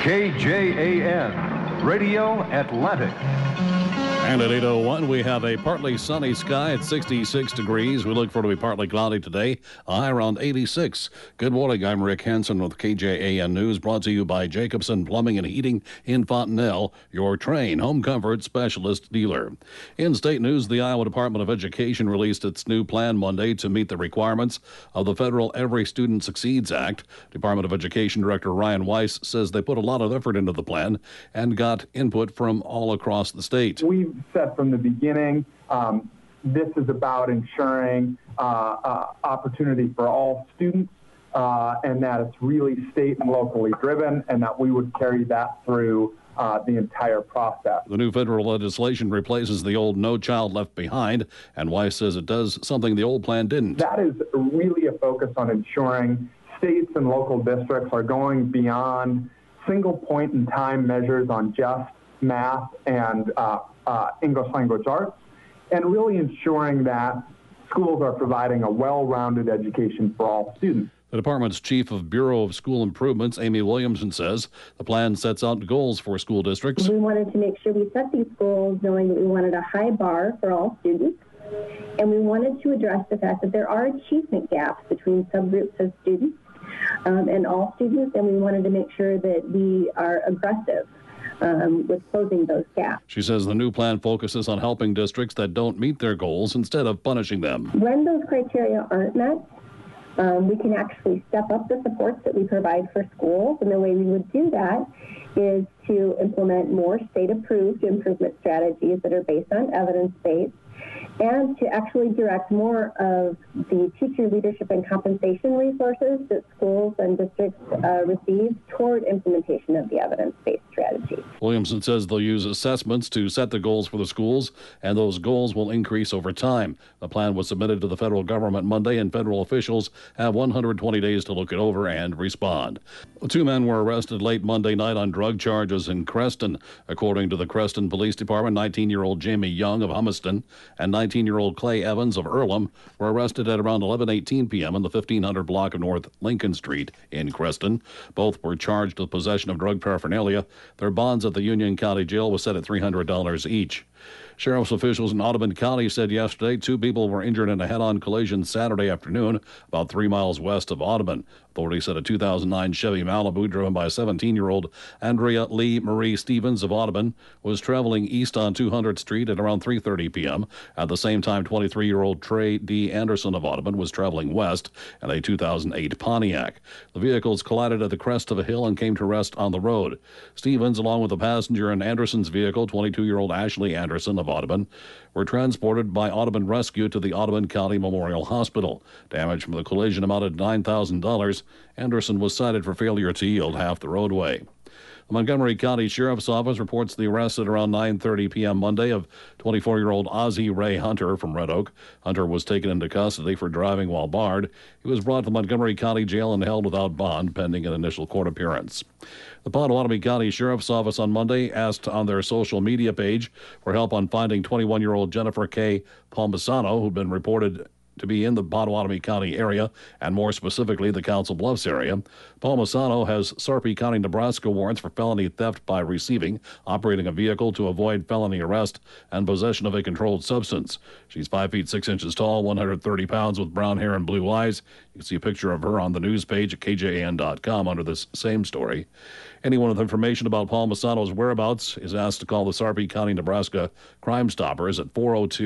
KJAN, Radio Atlantic. And at 8:01, we have a partly sunny sky at 66 degrees. We look for it to be partly cloudy today, a high around 86. Good morning. I'm Rick Hansen with KJAN News, brought to you by Jacobson Plumbing and Heating in Fontenelle, your Trane home comfort specialist dealer. In state news, the Iowa Department of Education released its new plan Monday to meet the requirements of the federal Every Student Succeeds Act. Department of Education Director Ryan Weiss says they put a lot of effort into the plan and got input from all across the state. We've said from the beginning, this is about ensuring opportunity for all students, and that it's really state and locally driven, and that we would carry that through the entire process. The new federal legislation replaces the old No Child Left Behind, and Weiss says it does something the old plan didn't. That is really a focus on ensuring states and local districts are going beyond single point in time measures on just math and English language arts, and really ensuring that schools are providing a well-rounded education for all students. The department's chief of Bureau of School Improvements, Amy Williamson, says the plan sets out goals for school districts. We wanted to make sure we set these goals knowing that we wanted a high bar for all students, and we wanted to address the fact that there are achievement gaps between subgroups of students and all students, and we wanted to make sure that we are aggressive with closing those gaps. She says the new plan focuses on helping districts that don't meet their goals instead of punishing them. When those criteria aren't met, we can actually step up the supports that we provide for schools, and the way we would do that is to implement more state-approved improvement strategies that are based on evidence-based, and to actually direct more of the teacher leadership and compensation resources that schools and districts receive toward implementation of the evidence-based strategy. Williamson says they'll use assessments to set the goals for the schools, and those goals will increase over time. The plan was submitted to the federal government Monday, and federal officials have 120 days to look it over and respond. Two men were arrested late Monday night on drug charges in Creston. According to the Creston Police Department, 19-year-old Jamie Young of Humiston and 19-year-old Clay Evans of Earlham were arrested at around 11:18 p.m. in the 1500 block of North Lincoln Street in Creston. Both were charged with possession of drug paraphernalia. Their bonds at the Union County Jail was set at $300 each. Sheriff's officials in Audubon County said yesterday 2 people were injured in a head-on collision Saturday afternoon about 3 miles west of Audubon. Authorities said a 2009 Chevy Malibu driven by 17-year-old Andrea Lee Marie Stevens of Audubon was traveling east on 200th Street at around 3:30 p.m. At the same time, 23-year-old Trey D. Anderson of Audubon was traveling west in a 2008 Pontiac. The vehicles collided at the crest of a hill and came to rest on the road. Stevens, along with the passenger in Anderson's vehicle, 22-year-old Ashley Anderson of Audubon, were transported by Audubon Rescue to the Audubon County Memorial Hospital. Damage from the collision amounted to $9,000. Anderson was cited for failure to yield half the roadway. The Montgomery County Sheriff's Office reports the arrest at around 9:30 p.m. Monday of 24-year-old Ozzie Ray Hunter from Red Oak. Hunter was taken into custody for driving while barred. He was brought to Montgomery County Jail and held without bond pending an initial court appearance. The Potawatomi County Sheriff's Office on Monday asked on their social media page for help on finding 21-year-old Jennifer K. Palmisano, who'd been reported to be in the Potawatomi County area, and more specifically the Council Bluffs area. Palmisano has Sarpy County, Nebraska warrants for felony theft by receiving, operating a vehicle to avoid felony arrest, and possession of a controlled substance. She's 5 feet 6 inches tall, 130 pounds, with brown hair and blue eyes. You can see a picture of her on the news page at KJAN.com under this same story. Anyone with information about Palmisano's whereabouts is asked to call the Sarpy County, Nebraska Crime Stoppers at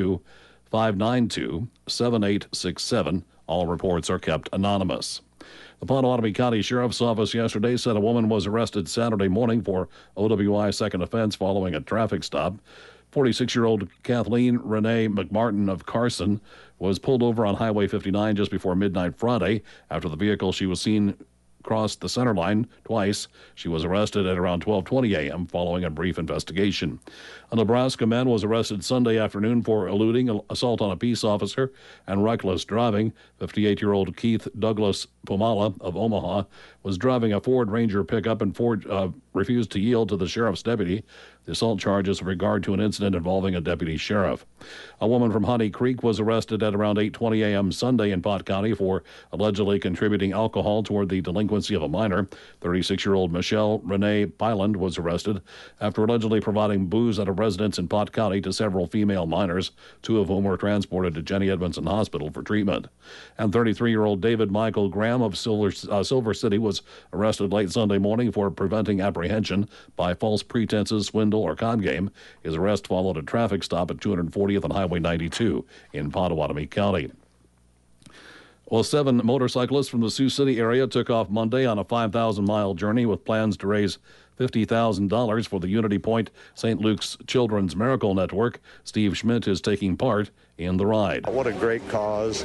402-592-7867. All reports are kept anonymous. The Potawatomi County Sheriff's Office yesterday said a woman was arrested Saturday morning for OWI second offense following a traffic stop. 46-year-old Kathleen Renee McMartin of Carson was pulled over on Highway 59 just before midnight Friday after the vehicle she was seen crossed the center line twice. She was arrested at around 12:20 a.m. following a brief investigation. A Nebraska man was arrested Sunday afternoon for eluding, assault on a peace officer, and reckless driving. 58-year-old Keith Douglas Pomala of Omaha was driving a Ford Ranger pickup and Ford refused to yield to the sheriff's deputy. The assault charges with regard to an incident involving a deputy sheriff. A woman from Honey Creek was arrested at around 8:20 a.m. Sunday in Pot County for allegedly contributing alcohol toward the delinquency of a minor. 36-year-old Michelle Renee Pyland was arrested after allegedly providing booze at a residence in Pot County to several female minors, 2 of whom were transported to Jenny Edmondson Hospital for treatment. And 33-year-old David Michael Graham of Silver City was arrested late Sunday morning for preventing apprehension by false pretenses, swindle, or con game. His arrest followed a traffic stop at 240th and Highway 92 in Pottawatomie County. Well, 7 motorcyclists from the Sioux City area took off Monday on a 5,000-mile journey with plans to raise $50,000 for the Unity Point St. Luke's Children's Miracle Network. Steve Schmidt is taking part in the ride. What a great cause,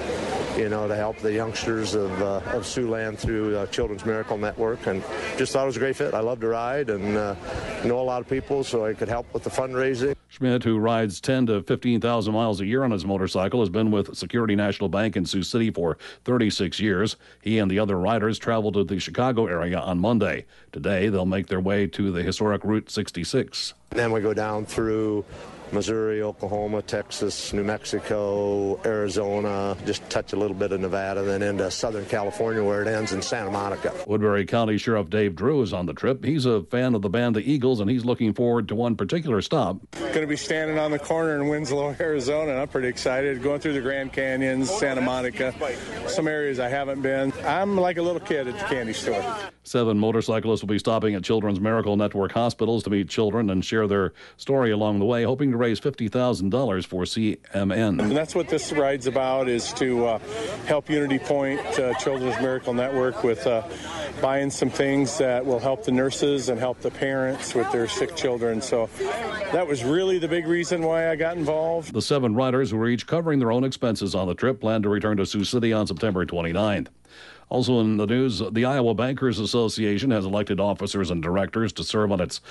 to help the youngsters of Siouxland through Children's Miracle Network, and just thought it was a great fit. I love to ride and know a lot of people, so I could help with the fundraising. Schmidt, who rides 10 to 15,000 miles a year on his motorcycle, has been with Security National Bank in Sioux City for 36 years. He and the other riders traveled to the Chicago area on Monday. Today, they'll make their way to the historic Route 66. Then we go down through Missouri, Oklahoma, Texas, New Mexico, Arizona, just touch a little bit of Nevada, then into Southern California where it ends in Santa Monica. Woodbury County Sheriff Dave Drew is on the trip. He's a fan of the band The Eagles, and he's looking forward to one particular stop. Going to be standing on the corner in Winslow, Arizona, and I'm pretty excited. Going through the Grand Canyons, Santa Monica, some areas I haven't been. I'm like a little kid at the candy store. 7 motorcyclists will be stopping at Children's Miracle Network hospitals to meet children and share their story along the way, hoping to raise $50,000 for CMN. And that's what this ride's about, is to help Unity Point Children's Miracle Network with buying some things that will help the nurses and help the parents with their sick children. So that was really the big reason why I got involved. The 7 riders, who are each covering their own expenses on the trip, plan to return to Sioux City on September 29th. Also in the news, the Iowa Bankers Association has elected officers and directors to serve on its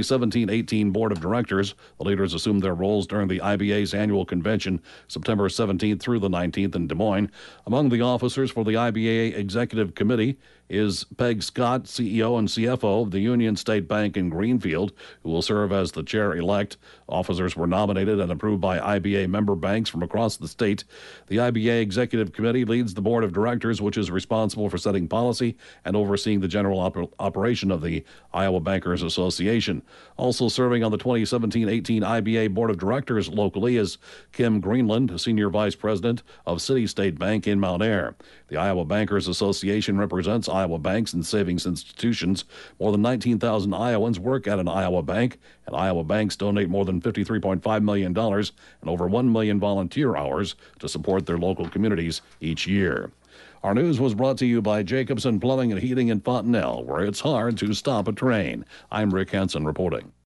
2017-18 Board of Directors. The leaders assumed their roles during the IBA's annual convention, September 17th through the 19th in Des Moines. Among the officers for the IBA Executive Committee is Peg Scott, CEO and CFO of the Union State Bank in Greenfield, who will serve as the chair-elect. Officers were nominated and approved by IBA member banks from across the state. The IBA Executive Committee leads the Board of Directors, which is responsible for setting policy and overseeing the general operation of the Iowa Bankers Association. Also serving on the 2017-18 IBA Board of Directors locally is Kim Greenland, Senior Vice President of City State Bank in Mount Ayr. The Iowa Bankers Association represents Iowa banks and savings institutions. More than 19,000 Iowans work at an Iowa bank, and Iowa banks donate more than $53.5 million and over 1 million volunteer hours to support their local communities each year. Our news was brought to you by Jacobson Plumbing and Heating in Fontenelle, where it's hard to stop a train. I'm Rick Hansen reporting.